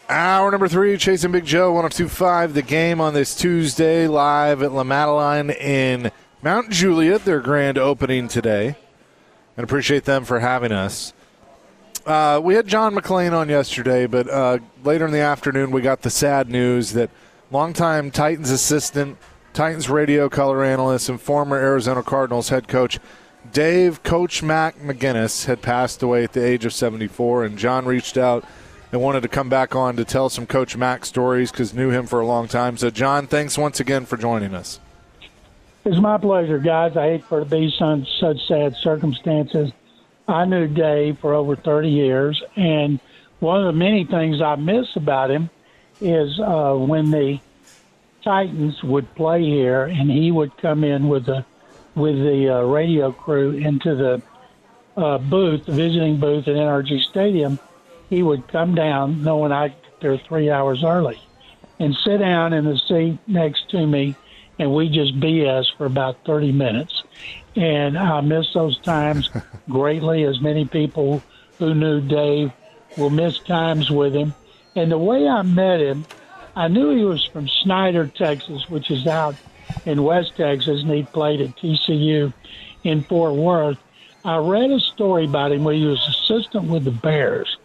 Hour number 3, Chasing Big Joe, 102.5. The Game on this Tuesday, live at La Madeleine in Mount Juliet, their grand opening today. And appreciate them for having us. We had John McClain on yesterday, but later in the afternoon we got the sad news that longtime Titans assistant, Titans radio color analyst, and former Arizona Cardinals head coach Coach Mac McGinnis had passed away at the age of 74, and John reached out and wanted to come back on to tell some Coach Mac stories because knew him for a long time. So, John, thanks once again for joining us. It's my pleasure, guys. I hate for it to be such sad circumstances. I knew Dave for over 30 years, and one of the many things I miss about him is when the Titans would play here, and he would come in with the radio crew into the booth, the visiting booth at NRG Stadium. He would come down, knowing I'd get there 3 hours early, and sit down in the seat next to me, and we just BS for about 30 minutes. And I miss those times greatly, as many people who knew Dave will miss times with him. And the way I met him, I knew he was from Snyder, Texas, which is out in West Texas, and he played at TCU in Fort Worth. I read a story about him where he was assistant with the Bears.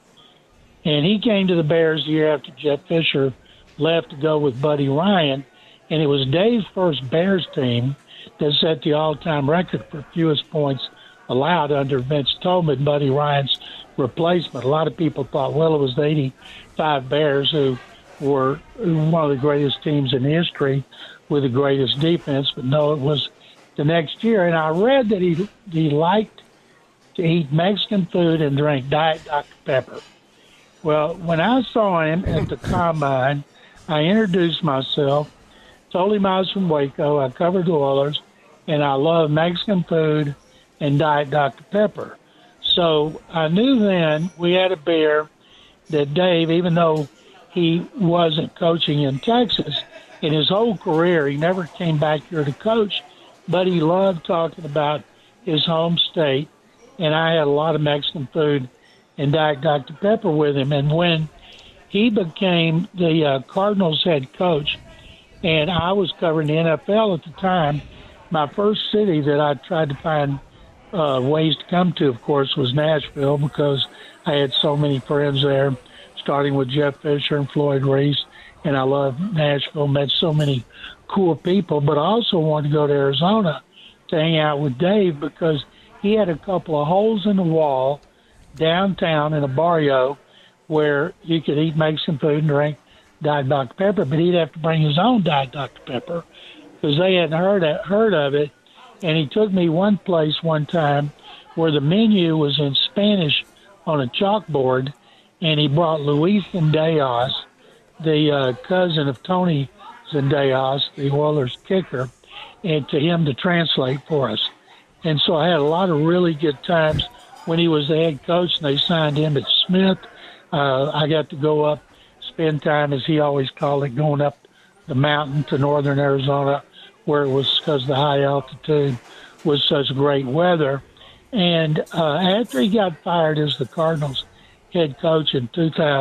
And he came to the Bears the year after Jeff Fisher left to go with Buddy Ryan. And it was Dave's first Bears team that set the all-time record for fewest points allowed under Vince Tillman, Buddy Ryan's replacement. A lot of people thought, well, it was the 85 Bears who were one of the greatest teams in history with the greatest defense. But no, it was the next year. And I read that he liked to eat Mexican food and drink Diet Dr. Pepper. Well, when I saw him at the Combine, I introduced myself, told him I was from Waco, I covered the Oilers, and I love Mexican food and Diet Dr. Pepper. So I knew then we had a beer that Dave, even though he wasn't coaching in Texas, in his whole career, he never came back here to coach, but he loved talking about his home state, and I had a lot of Mexican food and Diet Dr. Pepper with him. And when he became the Cardinals head coach, and I was covering the NFL at the time, my first city that I tried to find ways to come to, of course, was Nashville, because I had so many friends there, starting with Jeff Fisher and Floyd Reese, and I loved Nashville, met so many cool people. But I also wanted to go to Arizona to hang out with Dave, because he had a couple of holes in the wall downtown in a barrio where you could eat Mexican food and drink Diet Dr. Pepper, but he'd have to bring his own Diet Dr. Pepper because they hadn't heard of it. And he took me one place one time where the menu was in Spanish on a chalkboard, and he brought Luis Zendejas, the cousin of Tony Zendejas, the Oilers kicker, and to him to translate for us. And so I had a lot of really good times when he was the head coach, and they signed him at Smith. I got to go up, spend time, as he always called it, going up the mountain to northern Arizona, where it was, because the high altitude was such great weather. And after he got fired as the Cardinals head coach in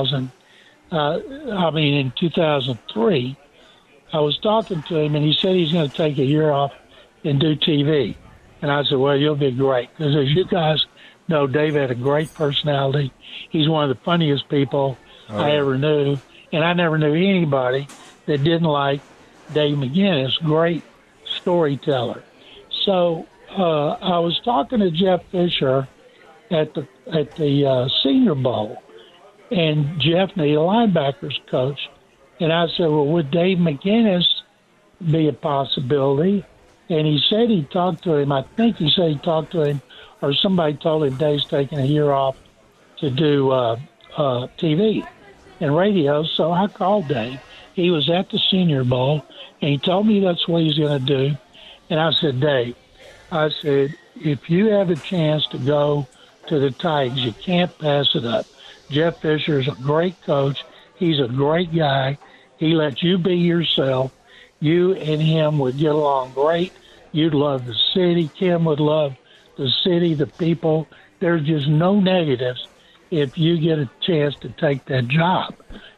2003, I was talking to him, and he said he's going to take a year off and do TV. And I said, well, you'll be great, because as you guys know, Dave had a great personality. He's one of the funniest people I ever knew, and I never knew anybody that didn't like Dave McGinnis, great storyteller. So I was talking to Jeff Fisher at the Senior Bowl, and Jeff needed a linebackers coach. And I said, well, would Dave McGinnis be a possibility? And he said he talked to him. I think he said he talked to him, or somebody told him Dave's taking a year off to do TV and radio. So I called Dave. He was at the Senior Bowl, and he told me that's what he's going to do. And I said, Dave, I said, if you have a chance to go to the Titans, you can't pass it up. Jeff Fisher is a great coach. He's a great guy. He lets you be yourself. You and him would get along great. You'd love the city. Kim would love the city, the people. There's just no negatives if you get a chance to take that job.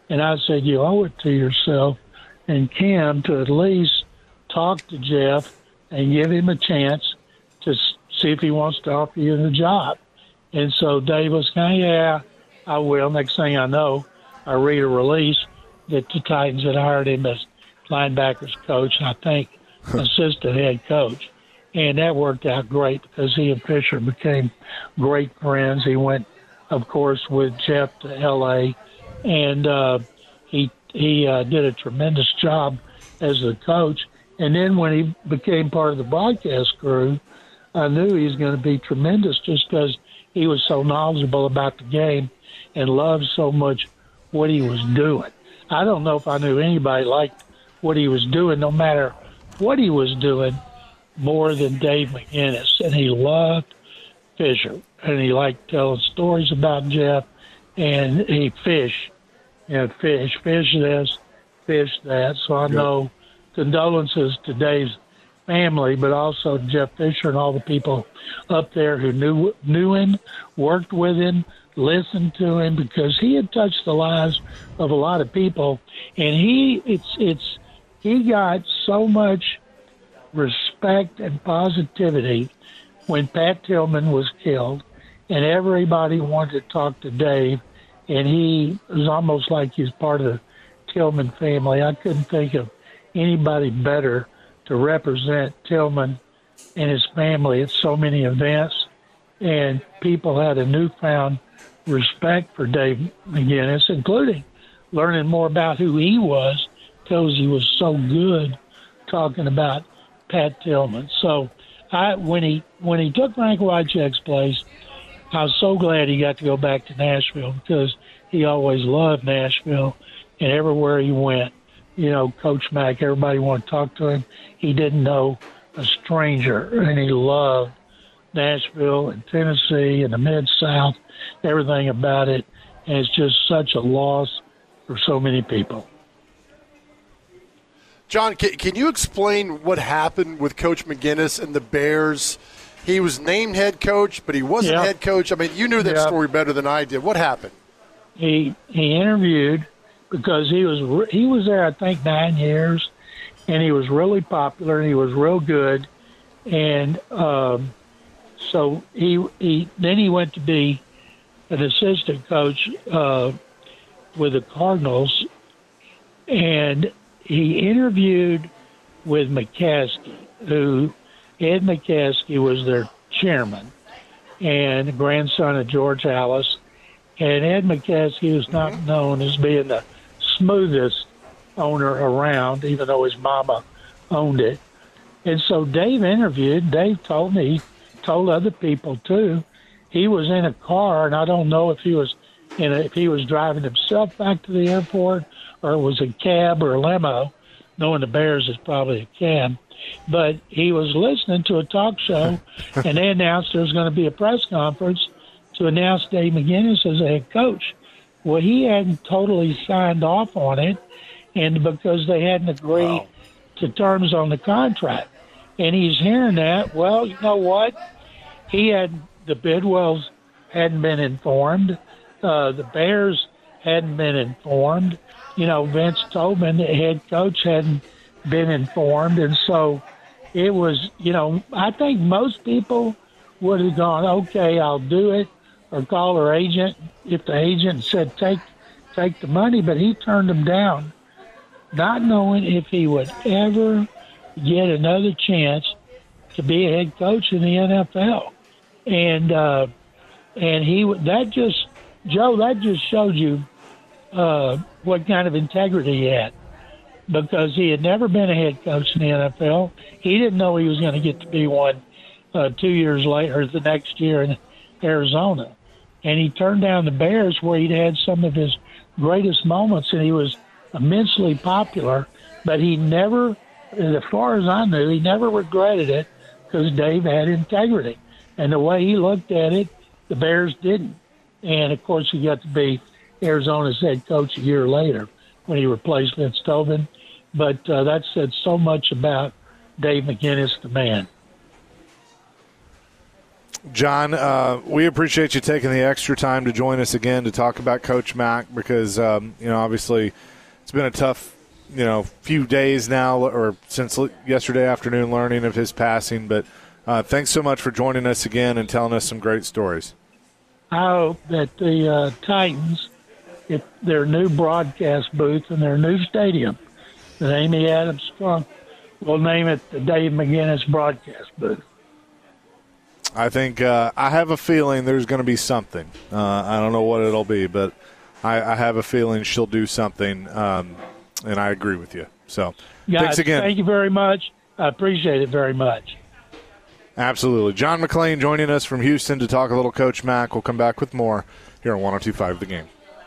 And I said, you owe it to yourself and Kim to at least talk to Jeff and give him a chance to see if he wants to offer you the job. And so Dave was kind of, yeah, I will. Next thing I know, I read a release that the Titans had hired him as linebackers coach, and I think assistant head coach. And that worked out great because he and Fisher became great friends. He went, of course, with Jeff to L.A., and he did a tremendous job as the coach. And then when he became part of the broadcast crew, I knew he was going to be tremendous just because he was so knowledgeable about the game and loved so much what he was doing. I don't know if I knew anybody liked what he was doing, no matter what he was doing, more than Dave McGinnis. And he loved Fisher, and he liked telling stories about Jeff, and he fish this, fish that. So I know condolences to Dave's family, but also Jeff Fisher and all the people up there who knew him, worked with him, listened to him, because he had touched the lives of a lot of people, and he got so much respect and positivity when Pat Tillman was killed, and everybody wanted to talk to Dave, and he was almost like he's part of the Tillman family. I couldn't think of anybody better to represent Tillman and his family at so many events, and people had a newfound respect for Dave McGinnis, including learning more about who he was, because he was so good talking about Pat Tillman. So when he took Frank Wycheck's place, I was so glad he got to go back to Nashville, because he always loved Nashville, and everywhere he went, Coach Mack, everybody wanted to talk to him. He didn't know a stranger, and he loved Nashville and Tennessee and the Mid-South, everything about it, and it's just such a loss for so many people. John, can you explain what happened with Coach McGinnis and the Bears? He was named head coach, but he wasn't head coach. I mean, you knew that story better than I did. What happened? He interviewed because he was there, I think, 9 years, and he was really popular and he was real good, and so he went to be an assistant coach with the Cardinals, and he interviewed with McCaskey, Ed McCaskey was their chairman and the grandson of George Halas. And Ed McCaskey was not known as being the smoothest owner around, even though his mama owned it. And so Dave told me, he told other people too, he was in a car, and I don't know if he was driving himself back to the airport or it was a cab or a limo. Knowing the Bears is probably a cab. But he was listening to a talk show, and they announced there was going to be a press conference to announce Dave McGinnis as a head coach. Well, he hadn't totally signed off on it, and because they hadn't agreed to terms on the contract. And he's hearing that. Well, you know what? The Bidwells hadn't been informed. The Bears hadn't been informed. Vince Tobin, the head coach, hadn't been informed. And so it was, I think most people would have gone, okay, I'll do it, or call their agent if the agent said take the money. But he turned them down, not knowing if he would ever get another chance to be a head coach in the NFL. And that just showed you what kind of integrity he had, because he had never been a head coach in the NFL. He didn't know he was going to get to be one 2 years later, the next year in Arizona. And he turned down the Bears, where he'd had some of his greatest moments, and he was immensely popular. But he never, as far as I knew, he never regretted it, because Dave had integrity. And the way he looked at it, the Bears didn't. And, of course, he got to be Arizona's head coach a year later when he replaced Vince Tobin. But that said so much about Dave McGinnis, the man. John, we appreciate you taking the extra time to join us again to talk about Coach Mack because, obviously it's been a tough, few days now or since yesterday afternoon learning of his passing. But thanks so much for joining us again and telling us some great stories. I hope that the Titans, if their new broadcast booth and their new stadium that Amy Adams sprung, will name it the Dave McGinnis broadcast booth. I think I have a feeling there's going to be something. I don't know what it'll be, but I have a feeling she'll do something, and I agree with you. So guys, thanks again. Thank you very much. I appreciate it very much. Absolutely. John McClain joining us from Houston to talk a little Coach Mack. We'll come back with more here on 102.5 The Game.